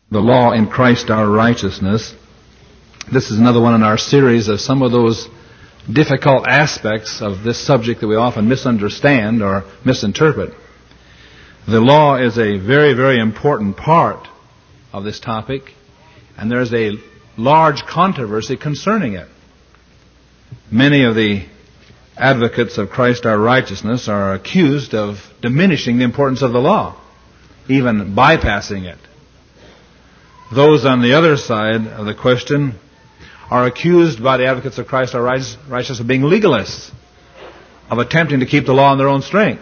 The law in Christ our righteousness. This is another one in our series of some of those difficult aspects of this subject that we often misunderstand or misinterpret. The law is a very, very important part of this topic, and there's a large controversy concerning it. Many of the advocates of Christ our righteousness are accused of diminishing the importance of the law, even bypassing it. Those on the other side of the question are accused by the advocates of Christ our righteousness of being legalists, of attempting to keep the law in their own strength.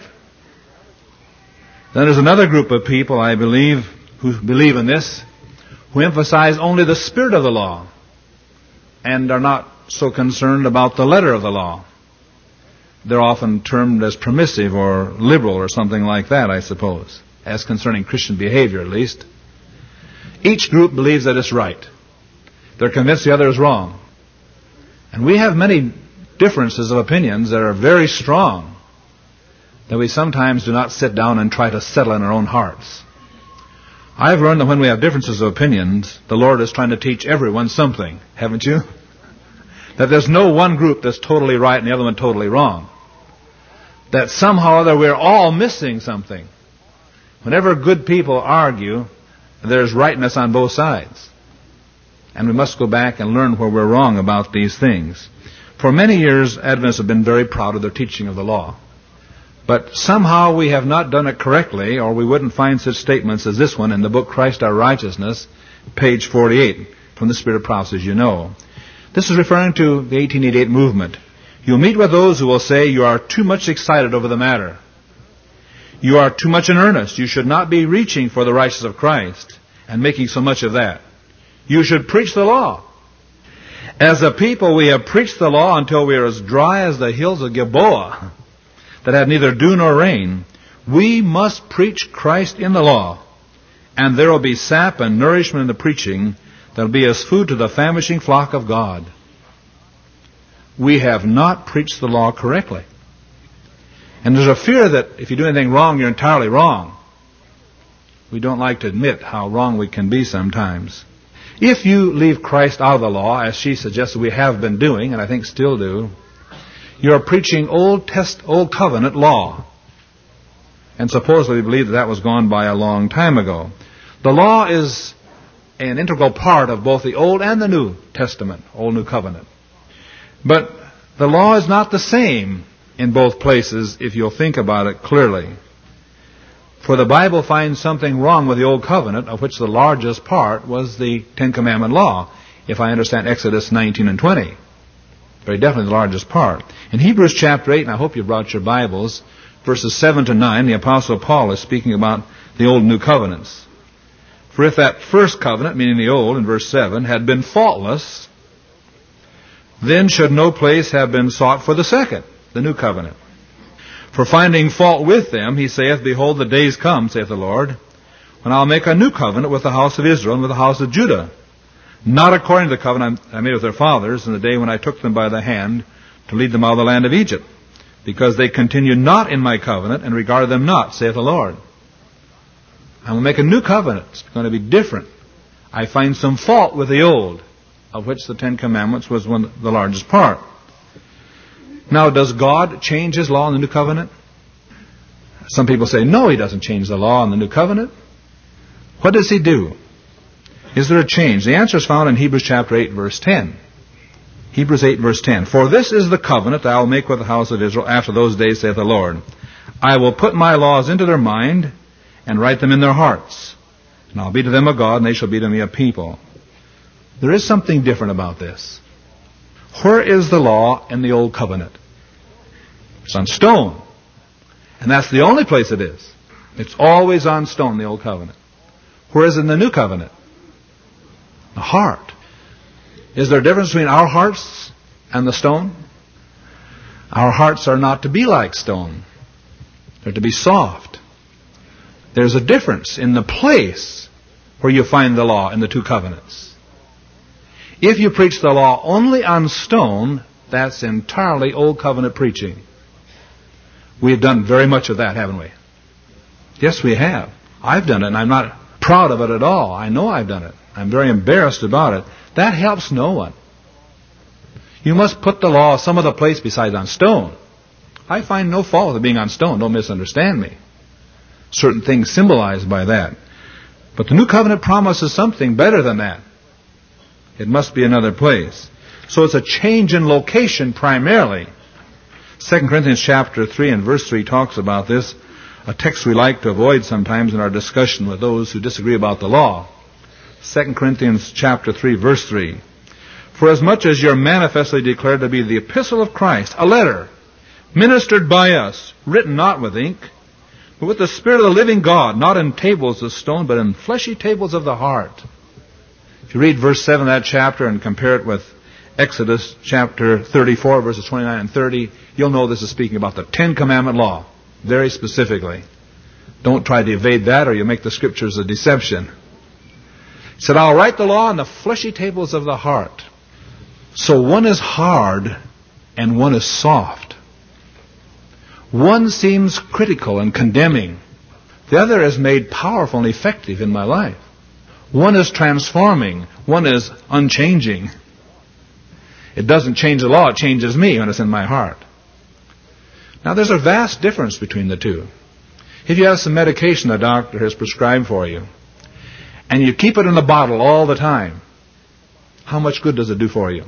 Then there's another group of people, I believe, who believe in this, who emphasize only the spirit of the law and are not so concerned about the letter of the law. They're often termed as permissive or liberal or something like that, I suppose, as concerning Christian behavior at least. Each group believes that it's right. They're convinced the other is wrong. And we have many differences of opinions that are very strong that we sometimes do not sit down and try to settle in our own hearts. I've learned that when we have differences of opinions, the Lord is trying to teach everyone something, haven't you? That there's no one group that's totally right and the other one totally wrong. That somehow or other we're all missing something. Whenever good people argue, there's rightness on both sides. And we must go back and learn where we're wrong about these things. For many years, Adventists have been very proud of their teaching of the law. But somehow we have not done it correctly, or we wouldn't find such statements as this one in the book Christ Our Righteousness, page 48, from the Spirit of Prophecy, as you know. This is referring to the 1888 movement. You'll meet with those who will say you are too much excited over the matter. You are too much in earnest. You should not be reaching for the righteousness of Christ and making so much of that. You should preach the law. As a people, we have preached the law until we are as dry as the hills of Gilboa that had neither dew nor rain. We must preach Christ in the law, and there will be sap and nourishment in the preaching that will be as food to the famishing flock of God. We have not preached the law correctly. And there's a fear that if you do anything wrong, you're entirely wrong. We don't like to admit how wrong we can be sometimes. If you leave Christ out of the law, as she suggested we have been doing, and I think still do, you're preaching Old Covenant law. And supposedly we believe that was gone by a long time ago. The law is an integral part of both the Old and the New Testament, Old New Covenant. But the law is not the same in both places if you'll think about it clearly. For the Bible finds something wrong with the Old Covenant, of which the largest part was the Ten Commandment law, if I understand Exodus 19 and 20. Very definitely the largest part. In Hebrews chapter 8, and I hope you brought your Bibles, verses 7 to 9, the Apostle Paul is speaking about the Old and New Covenants. For if that first covenant, meaning the Old, in verse 7, had been faultless, then should no place have been sought for the second, the New Covenant. For finding fault with them, he saith, Behold, the days come, saith the Lord, when I'll make a new covenant with the house of Israel and with the house of Judah, not according to the covenant I made with their fathers in the day when I took them by the hand to lead them out of the land of Egypt, because they continued not in my covenant and regarded them not, saith the Lord. I will make a new covenant. It's going to be different. I find some fault with the old, of which the Ten Commandments was the largest part. Now, does God change His law in the New Covenant? Some people say, no, He doesn't change the law in the New Covenant. What does He do? Is there a change? The answer is found in Hebrews chapter 8, verse 10. Hebrews 8, verse 10. For this is the covenant that I will make with the house of Israel after those days, saith the Lord. I will put my laws into their mind and write them in their hearts. And I'll be to them a God, and they shall be to me a people. There is something different about this. Where is the law in the Old Covenant? It's on stone. And that's the only place it is. It's always on stone in the Old Covenant. Where is it in the New Covenant? The heart. Is there a difference between our hearts and the stone? Our hearts are not to be like stone. They're to be soft. There's a difference in the place where you find the law in the two covenants. If you preach the law only on stone, that's entirely Old Covenant preaching. We have done very much of that, haven't we? Yes, we have. I've done it, and I'm not proud of it at all. I know I've done it. I'm very embarrassed about it. That helps no one. You must put the law some other place besides on stone. I find no fault with being on stone. Don't misunderstand me. Certain things symbolized by that. But the New Covenant promises something better than that. It must be another place. So it's a change in location primarily. 2 Corinthians chapter 3 and verse 3 talks about this, a text we like to avoid sometimes in our discussion with those who disagree about the law. 2 Corinthians chapter 3 verse 3. For as much as you're manifestly declared to be the epistle of Christ, a letter, ministered by us, written not with ink, but with the Spirit of the living God, not in tables of stone, but in fleshy tables of the heart. If you read verse 7 of that chapter and compare it with Exodus chapter 34, verses 29 and 30, you'll know this is speaking about the Ten Commandment law, very specifically. Don't try to evade that or you'll make the Scriptures a deception. He said, I'll write the law on the fleshy tables of the heart. So one is hard and one is soft. One seems critical and condemning. The other is made powerful and effective in my life. One is transforming. One is unchanging. It doesn't change the law. It changes me when it's in my heart. Now there's a vast difference between the two. If you have some medication a doctor has prescribed for you, and you keep it in a bottle all the time, how much good does it do for you?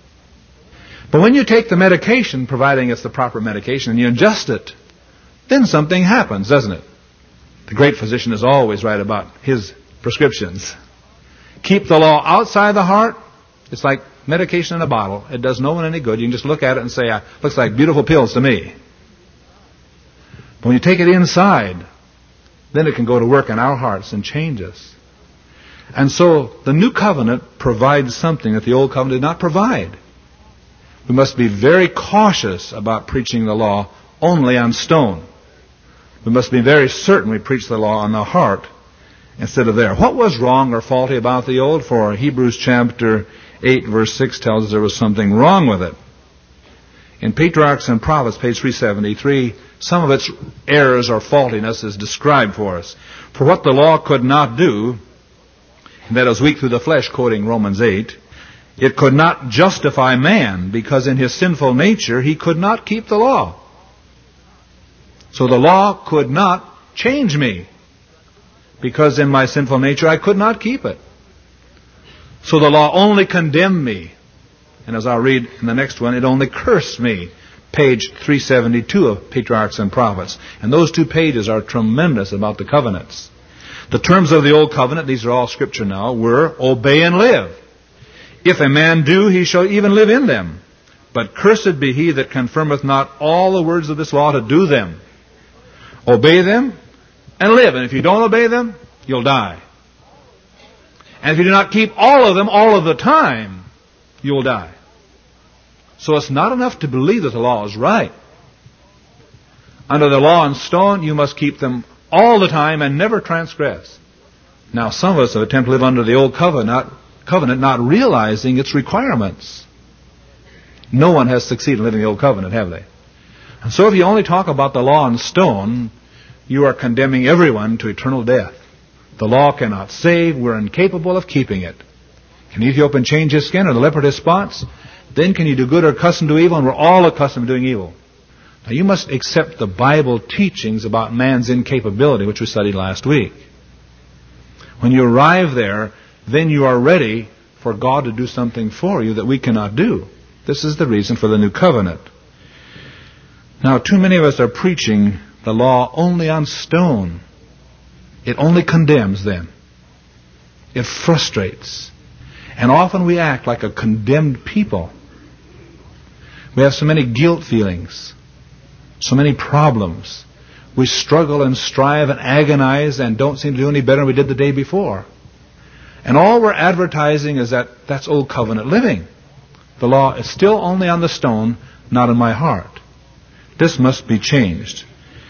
But when you take the medication, providing it's the proper medication, and you ingest it, then something happens, doesn't it? The great physician is always right about his prescriptions. Keep the law outside the heart, it's like medication in a bottle. It does no one any good. You can just look at it and say, looks like beautiful pills to me. But when you take it inside, then it can go to work in our hearts and change us. And so the New Covenant provides something that the Old Covenant did not provide. We must be very cautious about preaching the law only on stone. We must be very certain we preach the law on the heart instead of there. What was wrong or faulty about the old? For Hebrews chapter 8 verse 6 tells us there was something wrong with it. In Patriarchs and Prophets, page 373, some of its errors or faultiness is described for us. For what the law could not do, and that is weak through the flesh, quoting Romans 8, it could not justify man, because in his sinful nature he could not keep the law. So the law could not change me, because in my sinful nature I could not keep it. So the law only condemned me. And as I'll read in the next one, it only cursed me. Page 372 of Patriarchs and Prophets. And those two pages are tremendous about the covenants. The terms of the Old Covenant, these are all Scripture now, were obey and live. If a man do, he shall even live in them. But cursed be he that confirmeth not all the words of this law to do them. Obey them and live. And if you don't obey them, you'll die. And if you do not keep all of them all of the time, you'll die. So it's not enough to believe that the law is right. Under the law and stone, you must keep them all the time and never transgress. Now, some of us have attempted to live under the Old Covenant, not realizing its requirements. No one has succeeded in living the Old Covenant, have they? And so if you only talk about the law and stone, you are condemning everyone to eternal death. The law cannot save. We're incapable of keeping it. Can Ethiopian change his skin or the leopard his spots? Then can you do good or accustomed to evil? And we're all accustomed to doing evil. Now you must accept the Bible teachings about man's incapability, which we studied last week. When you arrive there, then you are ready for God to do something for you that we cannot do. This is the reason for the New Covenant. Now, too many of us are preaching the law only on stone. It only condemns then. It frustrates. And often we act like a condemned people. We have so many guilt feelings, so many problems. We struggle and strive and agonize and don't seem to do any better than we did the day before. And all we're advertising is that that's Old Covenant living. The law is still only on the stone, not in my heart. This must be changed.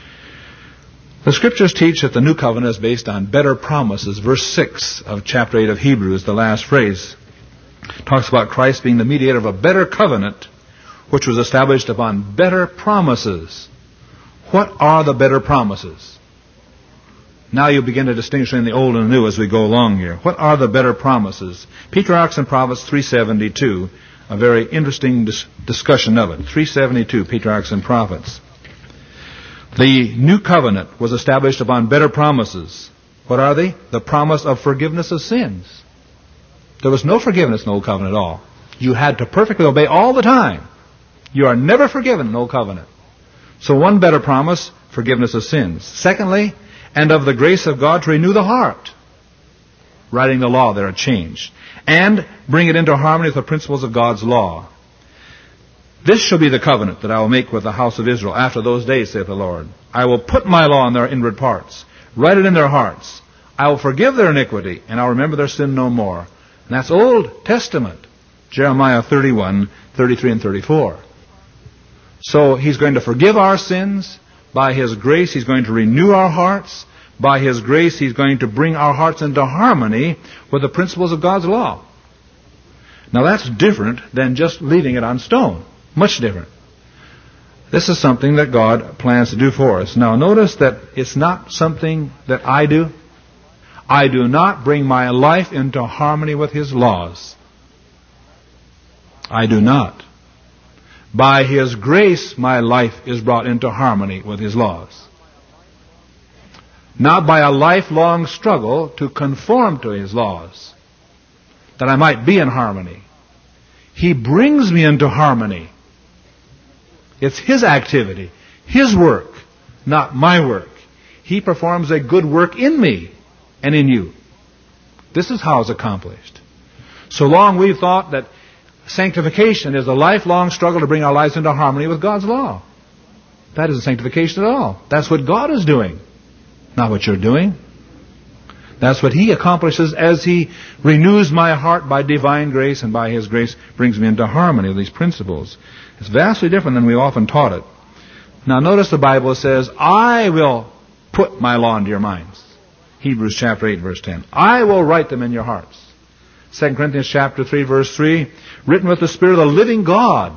The Scriptures teach that the New Covenant is based on better promises. Verse 6 of chapter 8 of Hebrews, the last phrase, talks about Christ being the mediator of a better covenant, which was established upon better promises. What are the better promises? Now you begin to distinguish between the old and the new as we go along here. What are the better promises? Patriarchs and Prophets 372, a very interesting discussion of it. 372, Patriarchs and Prophets. The new covenant was established upon better promises. What are they? The promise of forgiveness of sins. There was no forgiveness in the old covenant at all. You had to perfectly obey all the time. You are never forgiven in the old covenant. So one better promise, forgiveness of sins. Secondly, and of the grace of God to renew the heart. Writing the law there, a change. And bring it into harmony with the principles of God's law. This shall be the covenant that I will make with the house of Israel after those days, saith the Lord. I will put my law in their inward parts, write it in their hearts. I will forgive their iniquity, and I'll remember their sin no more. And that's Old Testament. Jeremiah 31, 33 and 34. So He's going to forgive our sins. By His grace, He's going to renew our hearts. By His grace, He's going to bring our hearts into harmony with the principles of God's law. Now that's different than just leaving it on stone. Much different. This is something that God plans to do for us. Now notice that it's not something that I do. I do not bring my life into harmony with His laws. I do not. By His grace, my life is brought into harmony with His laws. Not by a lifelong struggle to conform to His laws, that I might be in harmony. He brings me into harmony. It's His activity, His work, not my work. He performs a good work in me and in you. This is how it's accomplished. So long we've thought that sanctification is a lifelong struggle to bring our lives into harmony with God's law. That isn't sanctification at all. That's what God is doing, not what you're doing. That's what He accomplishes as He renews my heart by divine grace, and by His grace brings me into harmony with these principles. It's vastly different than we often taught it. Now notice the Bible says, I will put my law into your minds. Hebrews chapter 8 verse 10. I will write them in your hearts. 2 Corinthians chapter 3 verse 3, written with the Spirit of the living God.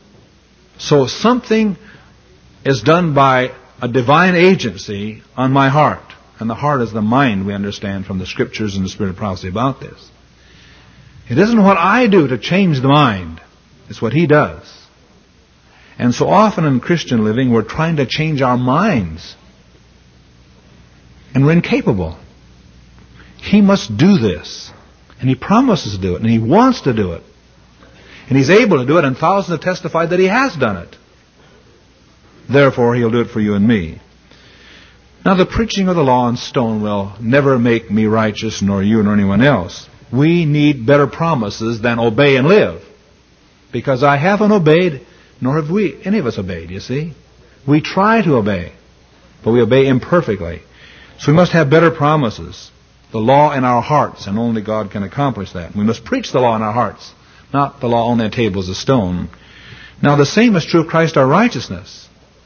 So something is done by a divine agency on my heart. And the heart is the mind, we understand from the Scriptures and the Spirit of prophecy about this. It isn't what I do to change the mind. It's what He does. And so often in Christian living, we're trying to change our minds. And we're incapable. He must do this. And He promises to do it. And He wants to do it. And He's able to do it. And thousands have testified that He has done it. Therefore, He'll do it for you and me. Now, the preaching of the law in stone will never make me righteous, nor you, nor anyone else. We need better promises than obey and live. Because I haven't obeyed, nor have we, any of us obeyed, you see. We try to obey, but we obey imperfectly. So we must have better promises. The law in our hearts, and only God can accomplish that. We must preach the law in our hearts, not the law only on tables of stone. Now, the same is true of Christ our righteousness.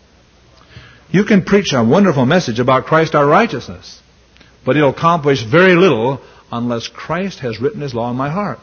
You can preach a wonderful message about Christ our righteousness, but it'll accomplish very little unless Christ has written His law in my heart.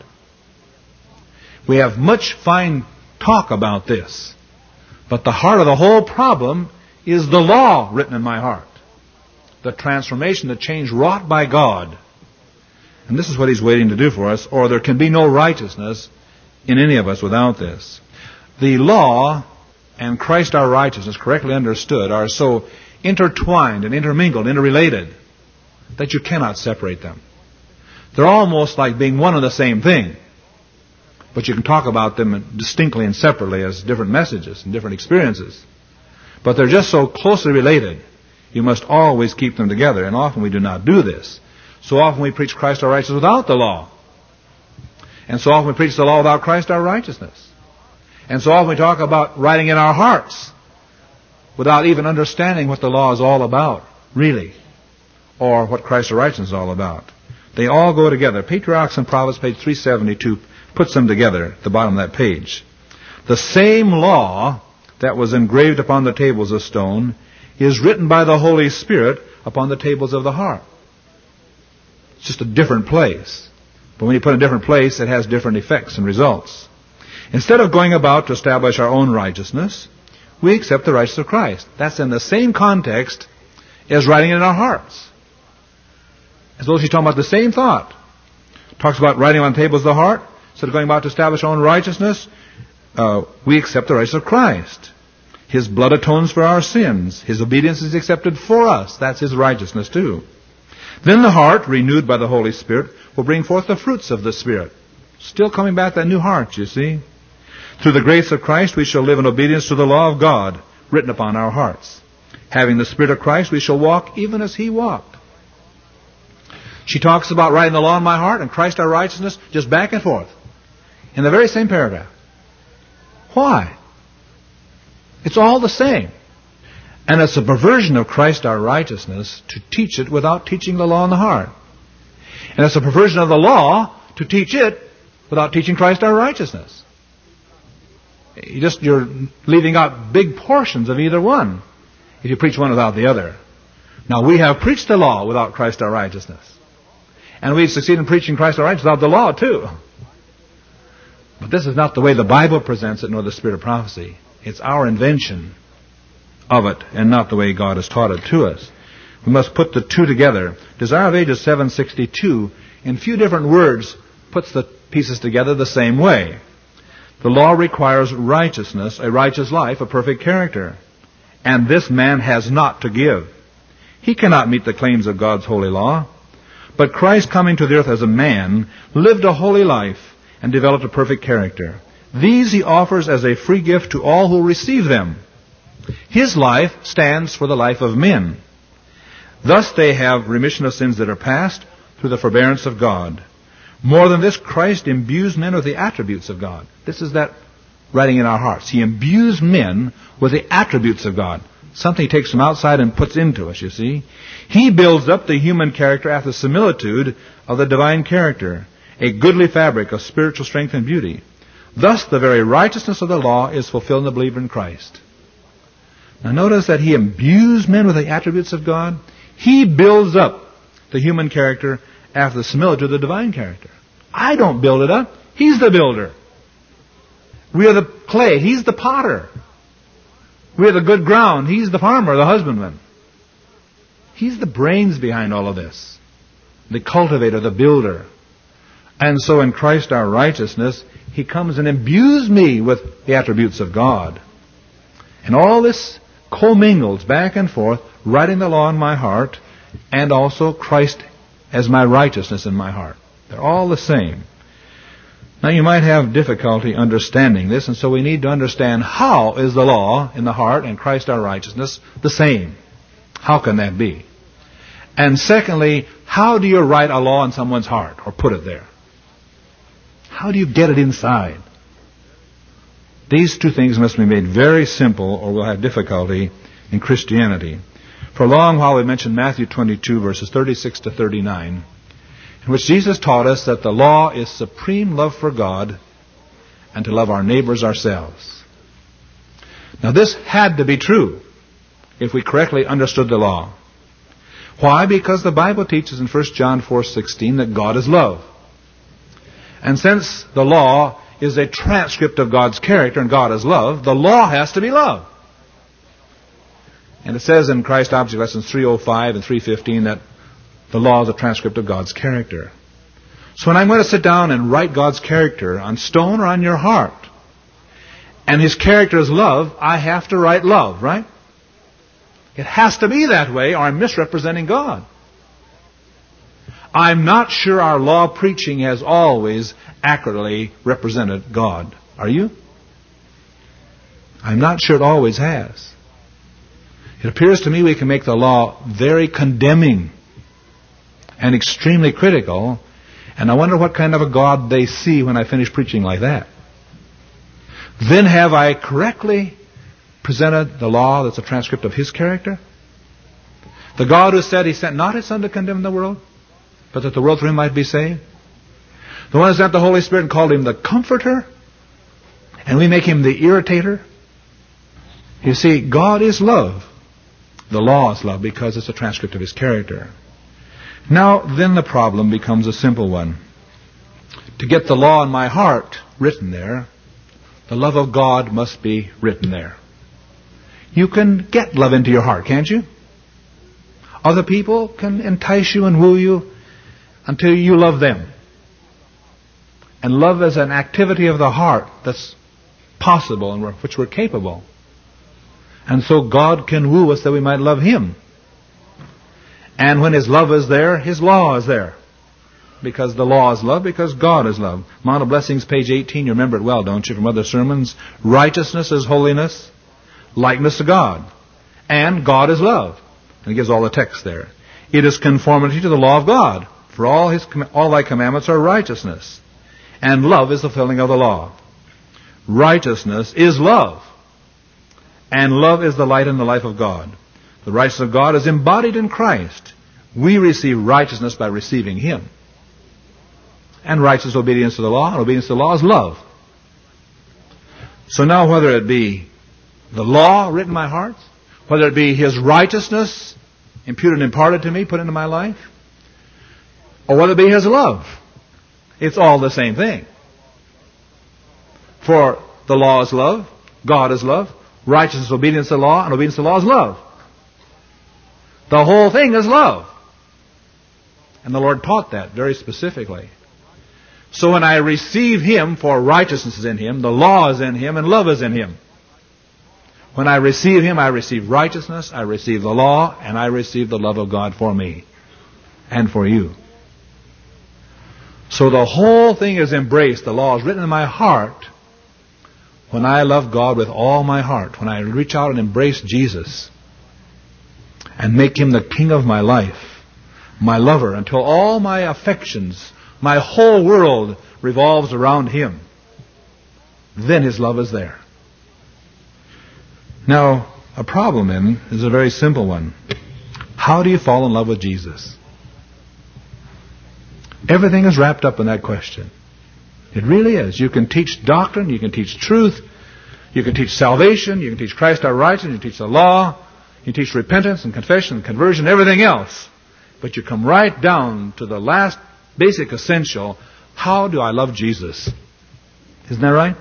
We have much fine talk about this, but the heart of the whole problem is the law written in my heart. The transformation, the change wrought by God. And this is what He's waiting to do for us, or there can be no righteousness in any of us without this. The law and Christ our righteousness, correctly understood, are so intertwined and intermingled, interrelated, that you cannot separate them. They're almost like being one and the same thing. But you can talk about them distinctly and separately as different messages and different experiences. But they're just so closely related, you must always keep them together. And often we do not do this. So often we preach Christ our righteousness without the law. And so often we preach the law without Christ our righteousness. And so often we talk about writing in our hearts without even understanding what the law is all about, really, or what Christ's righteousness is all about. They all go together. Patriarchs and Prophets, page 372, puts them together at the bottom of that page. The same law that was engraved upon the tables of stone is written by the Holy Spirit upon the tables of the heart. It's just a different place. But when you put it in a different place, it has different effects and results. Instead of going about to establish our own righteousness, we accept the righteousness of Christ. That's in the same context as writing it in our hearts. as though she's talking about the same thought. Talks about writing on the tables of the heart. Instead of going about to establish our own righteousness, we accept the righteousness of Christ. His blood atones for our sins. His obedience is accepted for us. That's His righteousness too. Then the heart, renewed by the Holy Spirit, will bring forth the fruits of the Spirit. Still coming back to that new heart, you see. Through the grace of Christ, we shall live in obedience to the law of God, written upon our hearts. Having the Spirit of Christ, we shall walk even as He walked. She talks about writing the law in my heart and Christ our righteousness, just back and forth, in the very same paragraph. Why? It's all the same. And it's a perversion of Christ our righteousness to teach it without teaching the law in the heart. And it's a perversion of the law to teach it without teaching Christ our righteousness. You're leaving out big portions of either one if you preach one without the other. Now, we have preached the law without Christ our righteousness. And we've succeeded in preaching Christ our righteousness without the law too. But this is not the way the Bible presents it, nor the Spirit of prophecy. It's our invention of it, and not the way God has taught it to us. We must put the two together. Desire of Ages 762, in few different words, puts the pieces together the same way. The law requires righteousness, a righteous life, a perfect character. And this man has not to give. He cannot meet the claims of God's holy law. But Christ, coming to the earth as a man, lived a holy life and developed a perfect character. These He offers as a free gift to all who receive them. His life stands for the life of men. Thus they have remission of sins that are past through the forbearance of God. More than this, Christ imbues men with the attributes of God. This is that writing in our hearts. He imbues men with the attributes of God. Something He takes from outside and puts into us, you see. He builds up the human character after the similitude of the divine character, a goodly fabric of spiritual strength and beauty. Thus the very righteousness of the law is fulfilled in the believer in Christ. Now notice that He imbues men with the attributes of God. He builds up the human character after the similitude of the divine character. I don't build it up. He's the builder. We are the clay. He's the potter. We are the good ground. He's the farmer, the husbandman. He's the brains behind all of this. The cultivator, the builder. And so in Christ our righteousness, He comes and imbues me with the attributes of God. And all this commingles back and forth, writing the law in my heart, and also Christ as my righteousness in my heart. They're all the same. Now you might have difficulty understanding this, and so we need to understand how is the law in the heart and Christ our righteousness the same? How can that be? And secondly, how do you write a law in someone's heart or put it there? How do you get it inside? These two things must be made very simple or we'll have difficulty in Christianity. For a long while we mentioned Matthew 22 verses 36 to 39, in which Jesus taught us that the law is supreme love for God and to love our neighbors ourselves. Now this had to be true if we correctly understood the law. Why? Because the Bible teaches in 1 John 4:16 that God is love. And since the law is a transcript of God's character and God is love, the law has to be love. And it says in Christ Object Lessons 305 and 315 that the law is a transcript of God's character. So when I'm going to sit down and write God's character on stone or on your heart, and His character is love, I have to write love, right? It has to be that way or I'm misrepresenting God. I'm not sure our law preaching has always accurately represented God. Are you? I'm not sure it always has. It appears to me we can make the law very condemning and extremely critical, and I wonder what kind of a God they see when I finish preaching like that. Then have I correctly presented the law that's a transcript of His character? The God who said He sent not His Son to condemn the world, but that the world through Him might be saved? The one who sent the Holy Spirit and called Him the Comforter, and we make Him the Irritator? You see, God is love. The law is love because it's a transcript of His character. Now, then the problem becomes a simple one. To get the law in my heart written there, the love of God must be written there. You can get love into your heart, can't you? Other people can entice you and woo you, until you love them. And love is an activity of the heart that's possible and which we're capable. And so God can woo us that we might love Him. And when His love is there, His law is there. Because the law is love, because God is love. Mount of Blessings, page 18, you remember it well, don't you, from other sermons? Righteousness is holiness, likeness to God. And God is love. And He gives all the text there. It is conformity to the law of God. For all Thy commandments are righteousness. And love is the fulfilling of the law. Righteousness is love. And love is the light and the life of God. The righteousness of God is embodied in Christ. We receive righteousness by receiving Him. And righteous obedience to the law, and obedience to the law is love. So now whether it be the law written in my heart, whether it be His righteousness imputed and imparted to me, put into my life, or whether it be His love, it's all the same thing. For the law is love, God is love, righteousness, obedience to the law, and obedience to the law is love. The whole thing is love. And the Lord taught that very specifically. So when I receive Him, for righteousness is in Him, the law is in Him, and love is in Him. When I receive Him, I receive righteousness, I receive the law, and I receive the love of God for me and for you. So the whole thing is embraced. The law is written in my heart when I love God with all my heart, when I reach out and embrace Jesus and make Him the King of my life, my lover, until all my affections, my whole world revolves around Him. Then His love is there. Now, a problem then is a very simple one. How do you fall in love with Jesus? Everything is wrapped up in that question. It really is. You can teach doctrine, you can teach truth, you can teach salvation, you can teach Christ our righteousness, you can teach the law, you can teach repentance and confession and conversion, everything else. But you come right down to the last basic essential, how do I love Jesus? Isn't that right?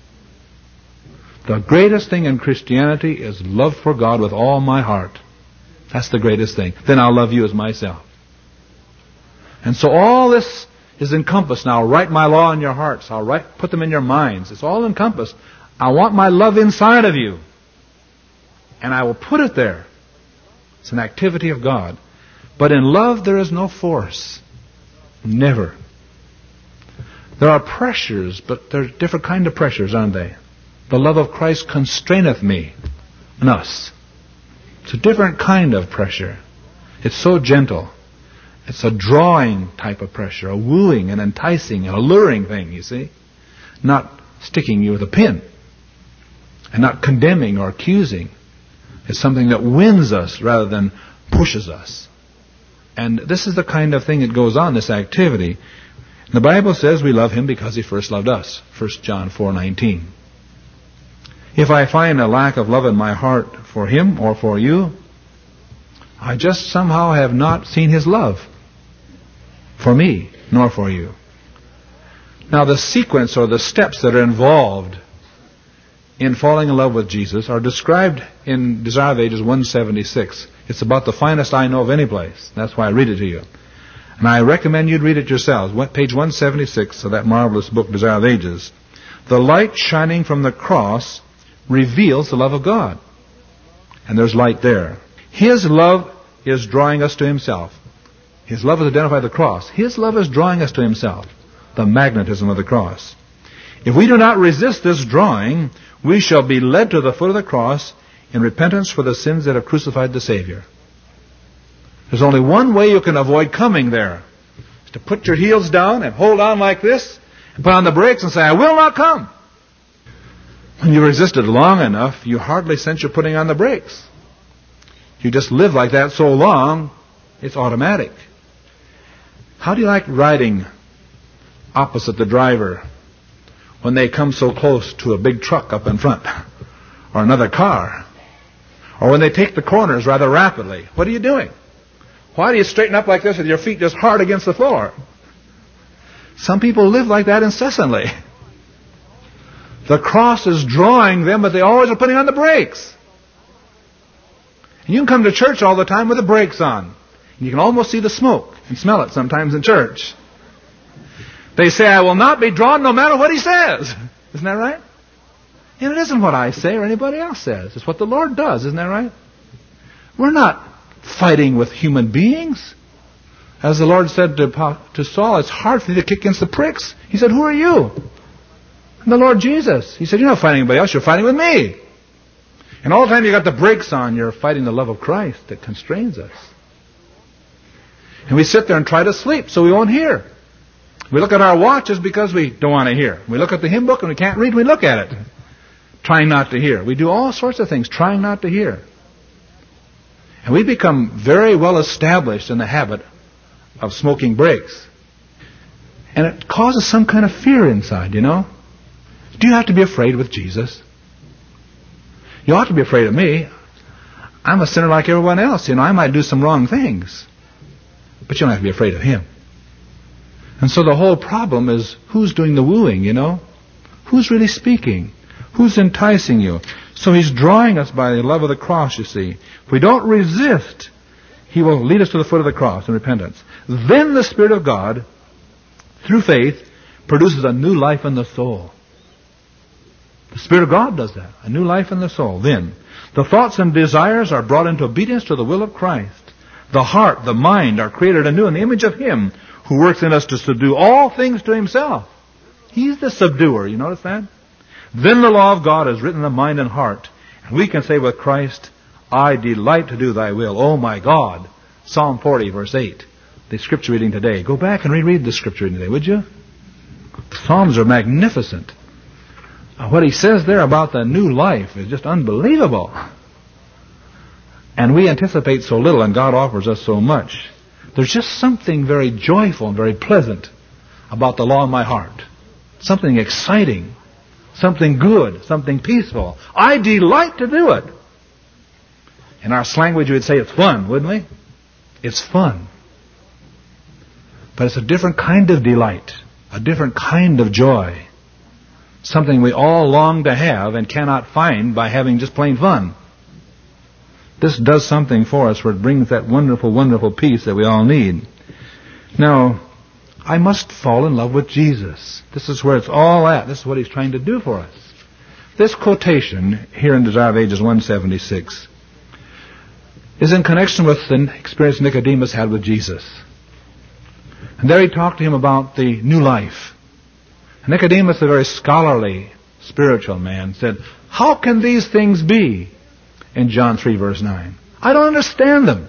The greatest thing in Christianity is love for God with all my heart. That's the greatest thing. Then I'll love you as myself. And so all this is encompassed. Now I'll write my law in your hearts. I'll put them in your minds. It's all encompassed. I want my love inside of you. And I will put it there. It's an activity of God. But in love there is no force. Never. There are pressures, but there are different kind of pressures, aren't they? The love of Christ constraineth me and us. It's a different kind of pressure. It's so gentle. It's a drawing type of pressure, a wooing and enticing and alluring thing, you see. Not sticking you with a pin. And not condemning or accusing. It's something that wins us rather than pushes us. And this is the kind of thing that goes on, this activity. The Bible says we love Him because He first loved us. 1 John 4:19. If I find a lack of love in my heart for Him or for you, I just somehow have not seen His love for me, nor for you. Now the sequence or the steps that are involved in falling in love with Jesus are described in Desire of Ages 176. It's about the finest I know of any place. That's why I read it to you. And I recommend you'd read it yourselves. Page 176 of that marvelous book, Desire of Ages. The light shining from the cross reveals the love of God. And there's light there. His love is drawing us to Himself. His love is identified with the cross. His love is drawing us to Himself. The magnetism of the cross. If we do not resist this drawing, we shall be led to the foot of the cross in repentance for the sins that have crucified the Savior. There's only one way you can avoid coming there. It's to put your heels down and hold on like this and put on the brakes and say, I will not come. When you resisted long enough, you hardly sense you're putting on the brakes. You just live like that so long, it's automatic. How do you like riding opposite the driver when they come so close to a big truck up in front or another car? Or when they take the corners rather rapidly? What are you doing? Why do you straighten up like this with your feet just hard against the floor? Some people live like that incessantly. The cross is drawing them, but they always are putting on the brakes. And you can come to church all the time with the brakes on. And you can almost see the smoke. and smell it sometimes in church. They say, I will not be drawn no matter what he says. Isn't that right? And it isn't what I say or anybody else says. It's what the Lord does. Isn't that right? We're not fighting with human beings. As the Lord said to Saul, it's hard for you to kick against the pricks. He said, who are you? And the Lord Jesus. He said, you're not fighting anybody else. You're fighting with me. And all the time you got the brakes on, you're fighting the love of Christ that constrains us. And we sit there and try to sleep so we won't hear. We look at our watches because we don't want to hear. We look at the hymn book and we can't read, we look at it, trying not to hear. We do all sorts of things trying not to hear. And we become very well established in the habit of smoking brakes. And it causes some kind of fear inside, you know. Do you have to be afraid with Jesus? You ought to be afraid of me. I'm a sinner like everyone else. You know, I might do some wrong things. But you don't have to be afraid of him. And so the whole problem is who's doing the wooing, you know? Who's really speaking? Who's enticing you? So he's drawing us by the love of the cross, you see. If we don't resist, he will lead us to the foot of the cross in repentance. Then the Spirit of God, through faith, produces a new life in the soul. The Spirit of God does that. A new life in the soul. Then, the thoughts and desires are brought into obedience to the will of Christ. The heart, the mind are created anew in the image of him who works in us to subdue all things to himself. He's the subduer. You notice that? Then the law of God is written in the mind and heart. And we can say with Christ, I delight to do thy will, O my God. Psalm 40, verse 8. The scripture reading today. Go back and reread the scripture reading today, would you? The Psalms are magnificent. What he says there about the new life is just unbelievable. And we anticipate so little and God offers us so much. There's just something very joyful and very pleasant about the law in my heart. Something exciting. Something good. Something peaceful. I delight to do it. In our language we would say it's fun, wouldn't we? It's fun. But it's a different kind of delight. A different kind of joy. Something we all long to have and cannot find by having just plain fun. This does something for us where it brings that wonderful, wonderful peace that we all need. Now, I must fall in love with Jesus. This is where it's all at. This is what he's trying to do for us. This quotation here in Desire of Ages 176 is in connection with the experience Nicodemus had with Jesus. And there he talked to him about the new life. And Nicodemus, a very scholarly, spiritual man, said, how can these things be? In John 3, verse 9. I don't understand them.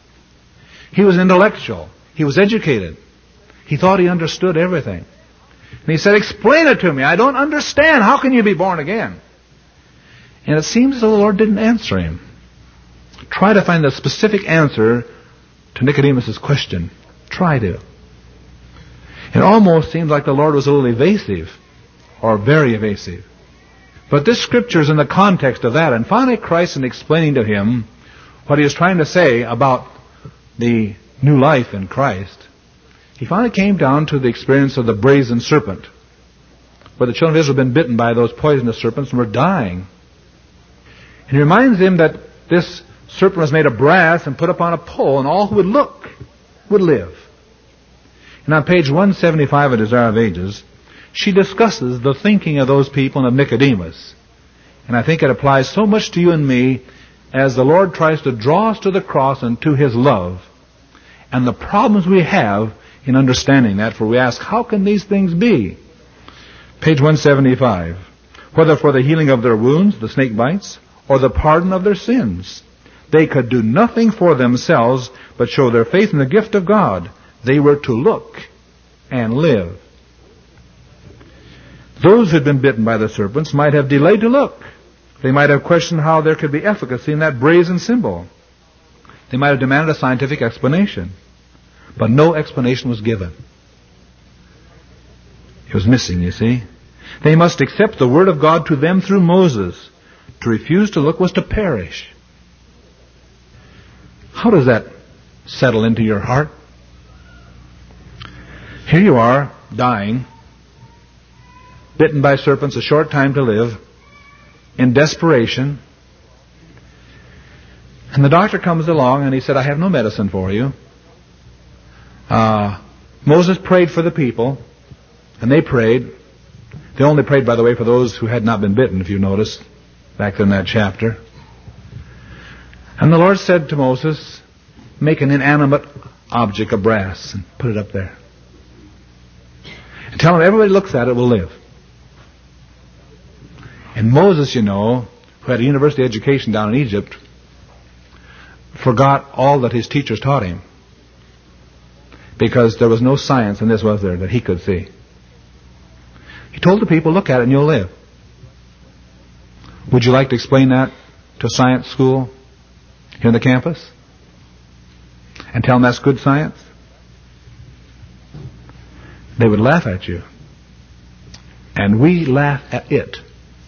He was intellectual. He was educated. He thought he understood everything. And he said, explain it to me. I don't understand. How can you be born again? And it seems as though the Lord didn't answer him. Try to find the specific answer to Nicodemus' question. Try to. It almost seems like the Lord was a little evasive, or very evasive. But this scripture is in the context of that. And finally Christ, in explaining to him what he was trying to say about the new life in Christ, he finally came down to the experience of the brazen serpent, where the children of Israel had been bitten by those poisonous serpents and were dying. And he reminds them that this serpent was made of brass and put upon a pole, and all who would look would live. And on page 175 of Desire of Ages, she discusses the thinking of those people and of Nicodemus. And I think it applies so much to you and me as the Lord tries to draw us to the cross and to his love. And the problems we have in understanding that, for we ask, how can these things be? Page 175. Whether for the healing of their wounds, the snake bites, or the pardon of their sins, they could do nothing for themselves but show their faith in the gift of God. They were to look and live. Those who had been bitten by the serpents might have delayed to look. They might have questioned how there could be efficacy in that brazen symbol. They might have demanded a scientific explanation. But no explanation was given. It was missing, you see. They must accept the word of God to them through Moses. To refuse to look was to perish. How does that settle into your heart? Here you are, dying, bitten by serpents, a short time to live, in desperation. And the doctor comes along and he said, I have no medicine for you. Moses prayed for the people, and they prayed. They only prayed, by the way, for those who had not been bitten, if you notice, back there in that chapter. And the Lord said to Moses, make an inanimate object of brass and put it up there. And tell him everybody looks at it will live. And Moses, you know, who had a university education down in Egypt, forgot all that his teachers taught him. Because there was no science in this, was there, that he could see. He told the people, look at it and you'll live. Would you like to explain that to a science school here on the campus? And tell them that's good science? They would laugh at you. And we laugh at it.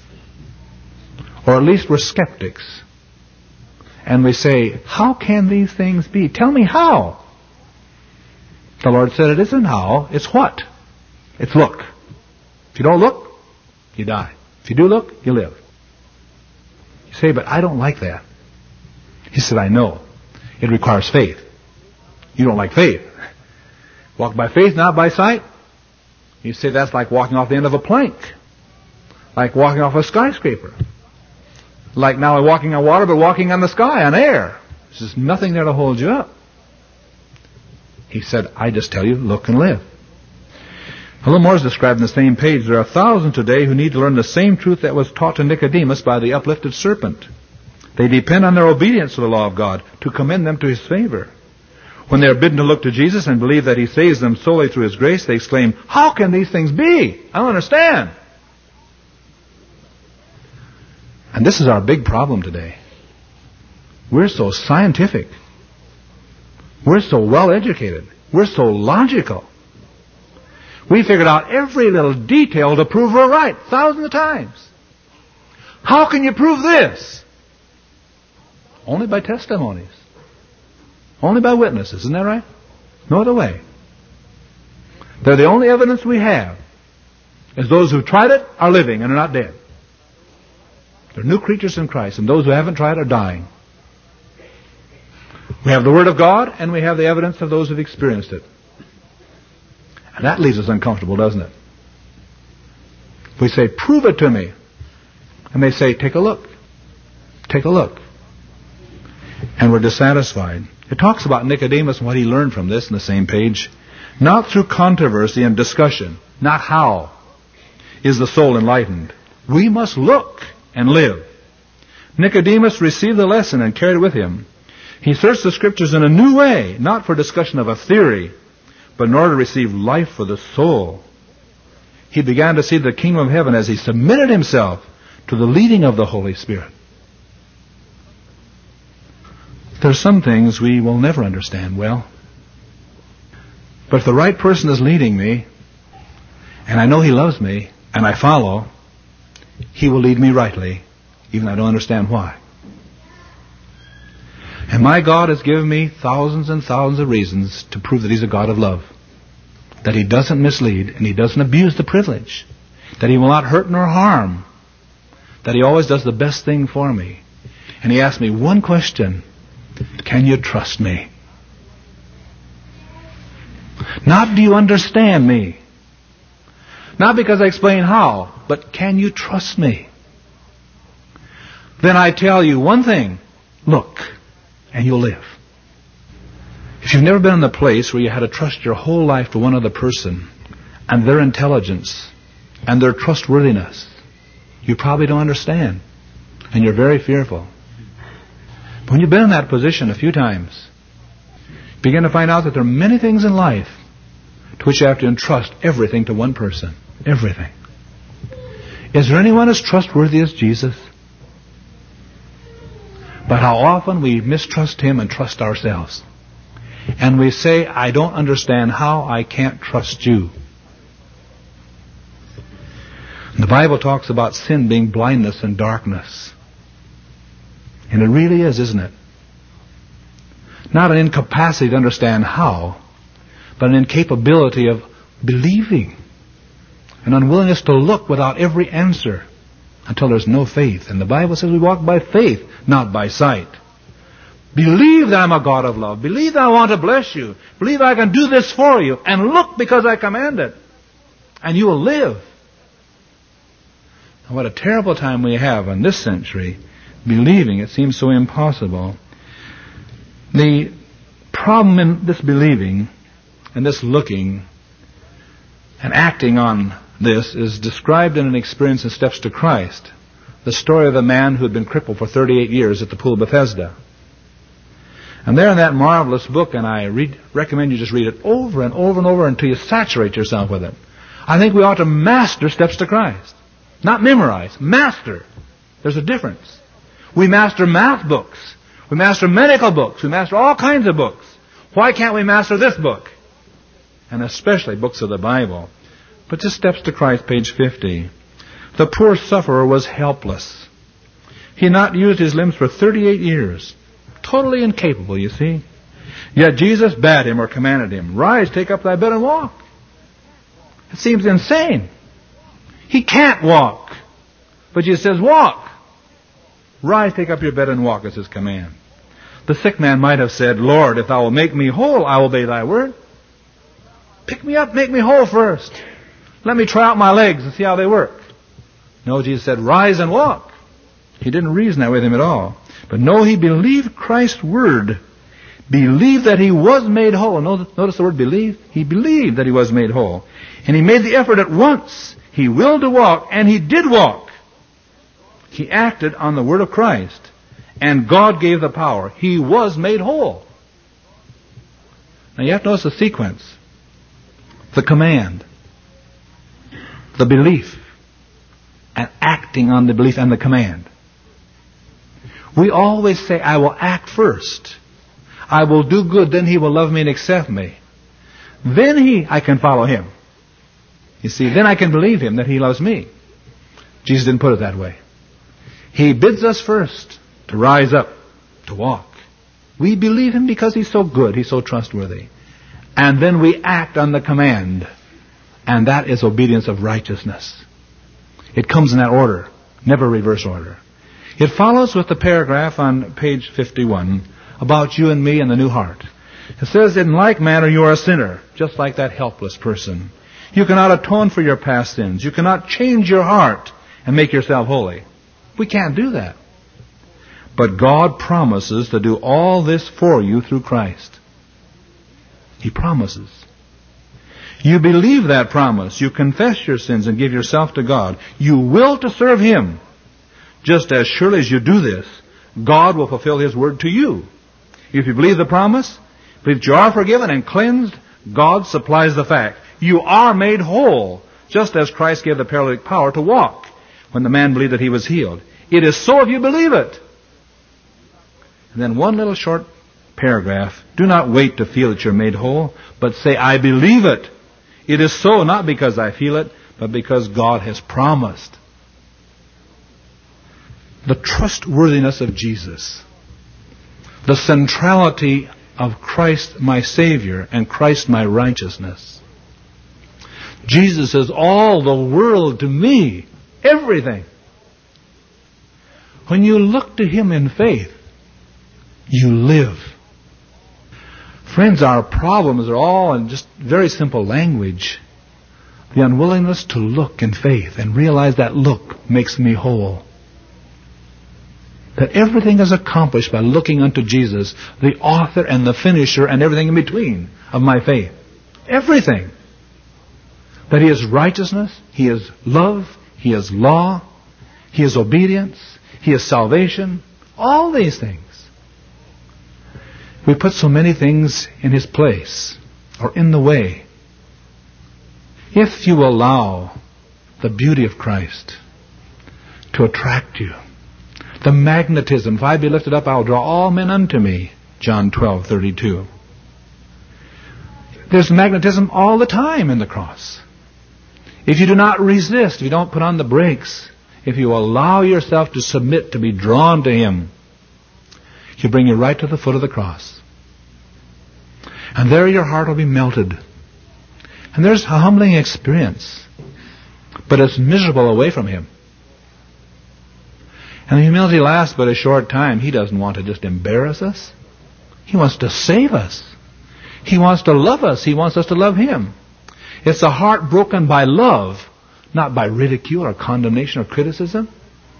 Or at least we're skeptics. And we say, how can these things be? Tell me how. The Lord said it isn't how, it's what. It's look. If you don't look, you die. If you do look, you live. You say, but I don't like that. He said, I know. It requires faith. You don't like faith. Walk by faith, not by sight. You say that's like walking off the end of a plank. Like walking off a skyscraper. Like now walking on water, but walking on the sky, on air. There's just nothing there to hold you up. He said, I just tell you, look and live. A little more is described in the same page. There are thousands today who need to learn the same truth that was taught to Nicodemus by the uplifted serpent. They depend on their obedience to the law of God to commend them to His favor. When they are bidden to look to Jesus and believe that He saves them solely through His grace, they exclaim, how can these things be? I don't understand. And this is our big problem today. We're so scientific. We're so well educated. We're so logical. We figured out every little detail to prove we're right, thousands of times. How can you prove this? Only by testimonies. Only by witnesses, isn't that right? No other way. They're the only evidence we have is those who tried it are living and are not dead. They're new creatures in Christ, and those who haven't tried are dying. We have the Word of God, and we have the evidence of those who've experienced it. And that leaves us uncomfortable, doesn't it? We say, prove it to me. And they say, take a look. Take a look. And we're dissatisfied. It talks about Nicodemus and what he learned from this in the same page. Not through controversy and discussion, not how, is the soul enlightened. We must look and live. Nicodemus received the lesson and carried it with him. He searched the Scriptures in a new way, not for discussion of a theory, but in order to receive life for the soul. He began to see the kingdom of heaven as he submitted himself to the leading of the Holy Spirit. There are some things we will never understand well. But if the right person is leading me, and I know He loves me, and I follow, He will lead me rightly, even if I don't understand why. And my God has given me thousands and thousands of reasons to prove that He's a God of love. That He doesn't mislead and He doesn't abuse the privilege. That He will not hurt nor harm. That He always does the best thing for me. And He asked me one question. Can you trust me? Not do you understand me? Not because I explain how, but can you trust me? Then I tell you one thing. Look. And you'll live. If you've never been in a place where you had to trust your whole life to one other person and their intelligence and their trustworthiness, you probably don't understand. And you're very fearful. But when you've been in that position a few times, you begin to find out that there are many things in life to which you have to entrust everything to one person. Everything. Is there anyone as trustworthy as Jesus? But how often we mistrust Him and trust ourselves. And we say, I don't understand how I can't trust you. And the Bible talks about sin being blindness and darkness. And it really is, isn't it? Not an incapacity to understand how, but an incapability of believing. An unwillingness to look without every answer until there's no faith. And the Bible says we walk by faith, not by sight. Believe that I'm a God of love. Believe that I want to bless you. Believe I can do this for you. And look, because I command it. And you will live. And what a terrible time we have in this century, believing it seems so impossible. The problem in this believing and this looking and acting on this is described in an experience in Steps to Christ. The story of a man who had been crippled for 38 years at the Pool of Bethesda. And there in that marvelous book, and I recommend you just read it over and over and over until you saturate yourself with it. I think we ought to master Steps to Christ. Not memorize, master. There's a difference. We master math books. We master medical books. We master all kinds of books. Why can't we master this book? And especially books of the Bible. But just Steps to Christ, page 50. The poor sufferer was helpless. He had not used his limbs for 38 years. Totally incapable, you see. Yet Jesus bade him or commanded him, "Rise, take up thy bed and walk." It seems insane. He can't walk. But Jesus says, "Walk. Rise, take up your bed and walk," is his command. The sick man might have said, "Lord, if thou wilt make me whole, I will obey thy word." Pick me up, make me whole first. Let me try out my legs and see how they work. No, Jesus said, "Rise and walk." He didn't reason that with him at all. But no, he believed Christ's word. Believed that he was made whole. Notice the word believe. He believed that he was made whole. And he made the effort at once. He willed to walk, and he did walk. He acted on the word of Christ. And God gave the power. He was made whole. Now you have to notice the sequence. The command. The belief. And acting on the belief and the command. We always say, "I will act first. I will do good, then he will love me and accept me. Then I can follow him. You see, then I can believe him that he loves me." Jesus didn't put it that way. He bids us first to rise up, to walk. We believe him because he's so good, he's so trustworthy. And then we act on the command. And that is obedience of righteousness. It comes in that order, never reverse order. It follows with the paragraph on page 51 about you and me and the new heart. It says, "In like manner you are a sinner," just like that helpless person. You cannot atone for your past sins. You cannot change your heart and make yourself holy. We can't do that. But God promises to do all this for you through Christ. He promises. You believe that promise. You confess your sins and give yourself to God. You will to serve him. Just as surely as you do this, God will fulfill his word to you. If you believe the promise, believe that you are forgiven and cleansed, God supplies the fact. You are made whole, just as Christ gave the paralytic power to walk when the man believed that he was healed. It is so if you believe it. And then one little short paragraph. Do not wait to feel that you're made whole, but say, "I believe it. It is so, not because I feel it, but because God has promised." The trustworthiness of Jesus. The centrality of Christ my Savior and Christ my righteousness. Jesus is all the world to me. Everything. When you look to him in faith, you live. Friends, our problems are all in just very simple language. The unwillingness to look in faith and realize that look makes me whole. That everything is accomplished by looking unto Jesus, the author and the finisher and everything in between of my faith. Everything. That he is righteousness, he is love, he is law, he is obedience, he is salvation. All these things. We put so many things in his place or in the way. If you allow the beauty of Christ to attract you, the magnetism, "If I be lifted up, I will draw all men unto me," John 12:32. There's magnetism all the time in the cross. If you do not resist, if you don't put on the brakes, if you allow yourself to submit, to be drawn to him, he'll bring you right to the foot of the cross. And there your heart will be melted. And there's a humbling experience. But it's miserable away from him. And the humility lasts but a short time. He doesn't want to just embarrass us. He wants to save us. He wants to love us. He wants us to love Him. It's a heart broken by love, not by ridicule or condemnation or criticism.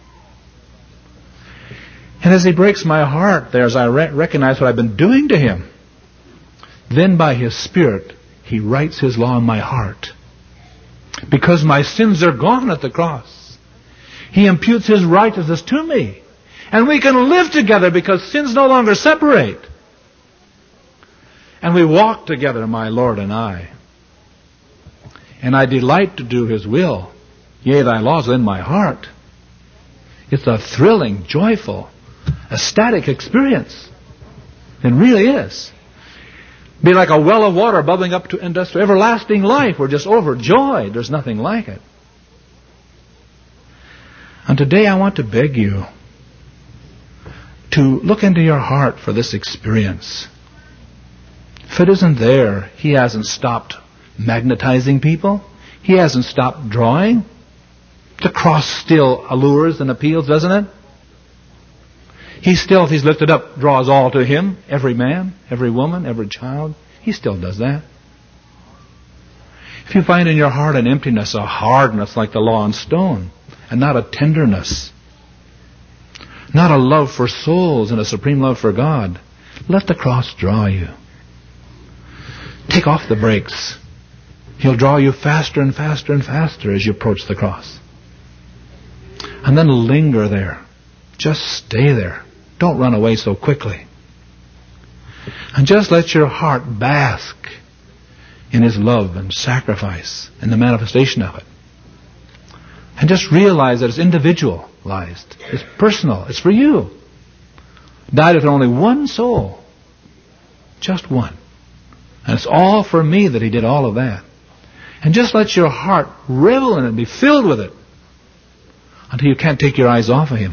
And as He breaks my heart there, as I recognize what I've been doing to Him, then by His Spirit, He writes His law in my heart. Because my sins are gone at the cross, He imputes His righteousness to me. And we can live together because sins no longer separate. And we walk together, my Lord and I. And I delight to do His will. Yea, Thy laws are in my heart. It's a thrilling, joyful, ecstatic experience. It really is. Be like a well of water bubbling up to everlasting life. We're just overjoyed. There's nothing like it. And today I want to beg you to look into your heart for this experience. If it isn't there, He hasn't stopped magnetizing people. He hasn't stopped drawing. The cross still allures and appeals, doesn't it? He still, if He's lifted up, draws all to Him. Every man, every woman, every child. He still does that. If you find in your heart an emptiness, a hardness like the law on stone, and not a tenderness, not a love for souls and a supreme love for God, let the cross draw you. Take off the brakes. He'll draw you faster and faster and faster as you approach the cross. And then linger there. Just stay there. Don't run away so quickly. And just let your heart bask in His love and sacrifice and the manifestation of it. And just realize that it's individualized. It's personal. It's for you. Died with only one soul. Just one. And it's all for me that He did all of that. And just let your heart revel in it, be filled with it, until you can't take your eyes off of Him.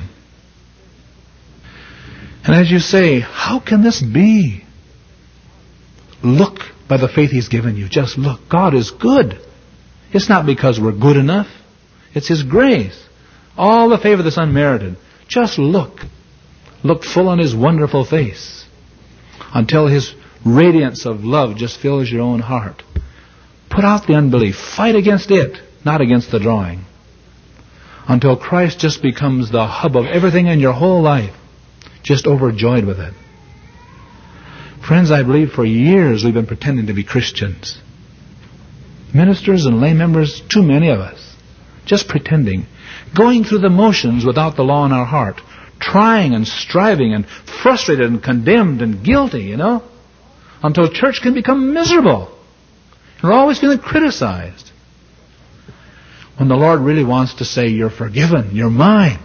And as you say, how can this be? Look by the faith He's given you. Just look. God is good. It's not because we're good enough. It's His grace. All the favor that's unmerited. Just look. Look full on His wonderful face until His radiance of love just fills your own heart. Put out the unbelief. Fight against it, not against the drawing. Until Christ just becomes the hub of everything in your whole life. Just overjoyed with it. Friends, I believe for years we've been pretending to be Christians. Ministers and lay members, too many of us. Just pretending. Going through the motions without the law in our heart. Trying and striving and frustrated and condemned and guilty, until church can become miserable. We're always feeling criticized. When the Lord really wants to say, you're forgiven, you're mine.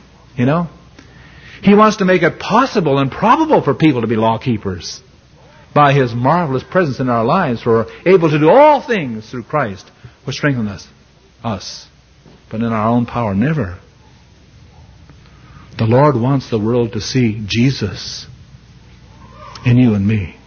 He wants to make it possible and probable for people to be law keepers. By His marvelous presence in our lives, we're able to do all things through Christ, which strengthen us. But in our own power, never. The Lord wants the world to see Jesus in you and me.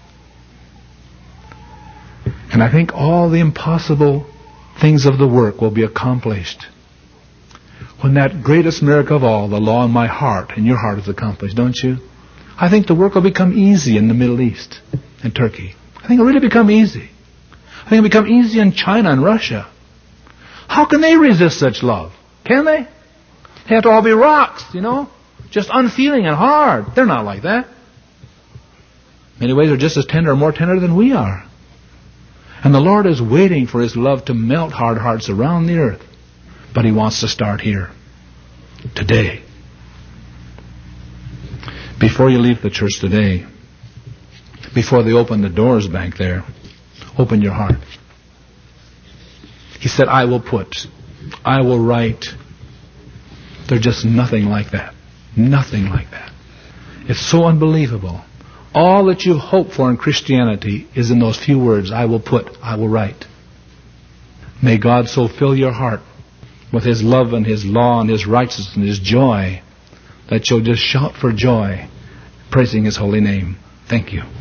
And I think all the impossible things of the work will be accomplished when that greatest miracle of all, the law in my heart, and your heart is accomplished, don't you? I think the work will become easy in the Middle East and Turkey. I think it'll really become easy. I think it'll become easy in China and Russia. How can they resist such love? Can they? They have to all be rocks, just unfeeling and hard. They're not like that. In many ways, they're just as tender or more tender than we are. And the Lord is waiting for His love to melt hard hearts around the earth. But He wants to start here. Today. Before you leave the church today, before they open the doors back there, open your heart. He said, I will write. There's just nothing like that. Nothing like that. It's so unbelievable. All that you've hoped for in Christianity is in those few words, I will write. May God so fill your heart with His love and His law and His righteousness and His joy that you'll just shout for joy, praising His holy name. Thank you.